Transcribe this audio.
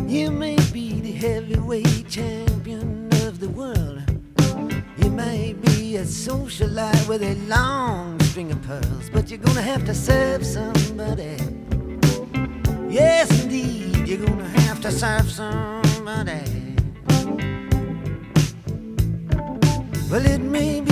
You may be the heavyweight champion of the world. You may be a socialite with a long string of pearls, but you're gonna have to serve somebody. Yes, indeed, you're gonna have to serve somebody. Well, it may be